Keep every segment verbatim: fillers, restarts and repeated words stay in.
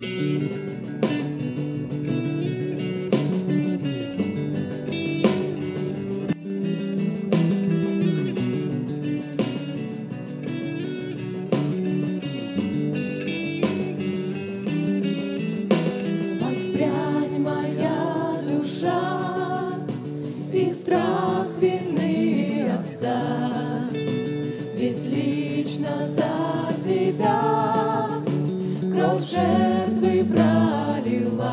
Воспрянь, моя душа, и страх вины оставь, ведь лично за тебя кровь жертвы пролилась.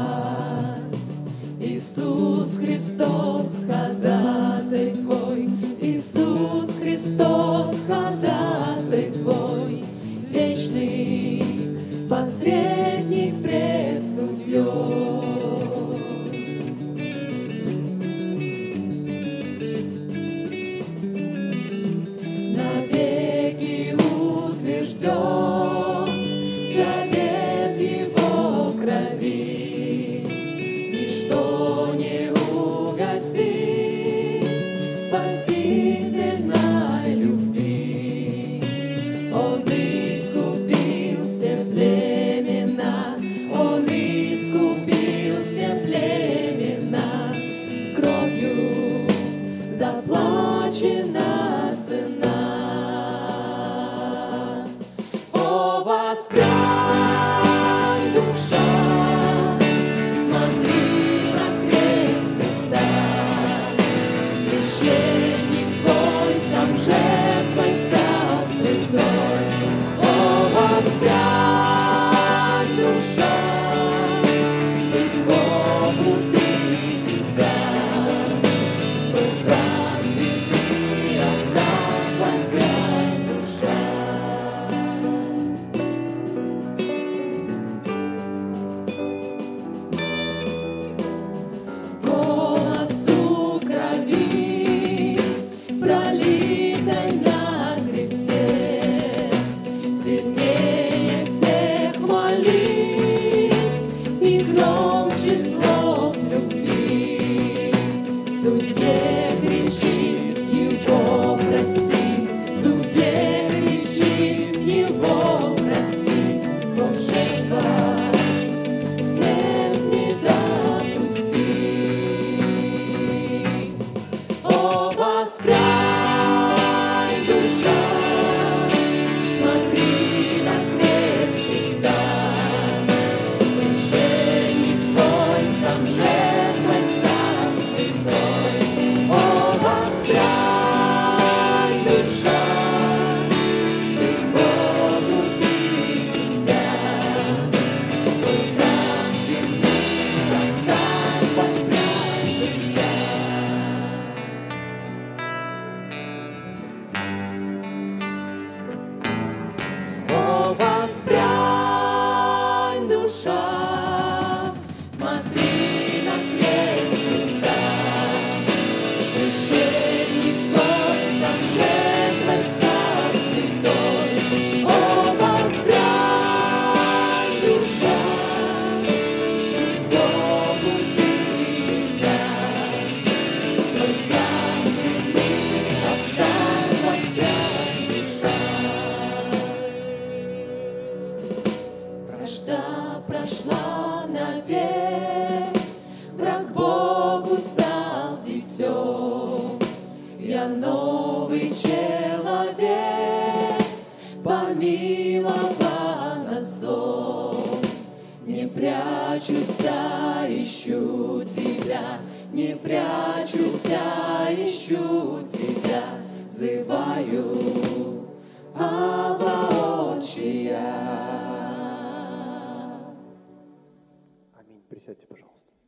Иисус Христос, ходатай Твой, Иисус Христос, ходатай Твой, вечный посредник пред судьей. Навеки утвержден завет Его крови, ничто не угасит спасительной любви. Он искупил все племена, Он искупил все племена, кровью заплачена цена. О, воспрянь, душа, смотри на крест Христа, священник Твой сам жертвой стал святой. О, воспрянь, душа, ведь Богу ты дитя, свой страх вины оставь, воспрянь, душа. Голосу крови, пролитой на кресте, сильнее всех молитв и громче слов любви. Судье грешит, Его прости, судье грешит, Его прости, Бог жертва слез не допусти. О, воспрянь, душа, смотри на крест Христа, священник Твой сам жертвой стал святой. О, воспрянь, душа, ведь Богу ты дитя, свой страх вины оставь, воспрянь, душа. О, воспрянь, душа, смотри на крест Христа, священник Твой сам жертвой стал святой. О, воспрянь, душа, ведь Богу ты дитя, свой страх вины оставь, воспрянь, душа. Вражда прошла навек, враг Богу стал дитем. Я новый человек, помилован Отцом. Не прячусь, а ищу Тебя, не прячусь, а ищу Тебя, взываю, Авва, Отчия. Аминь. Присядьте, пожалуйста.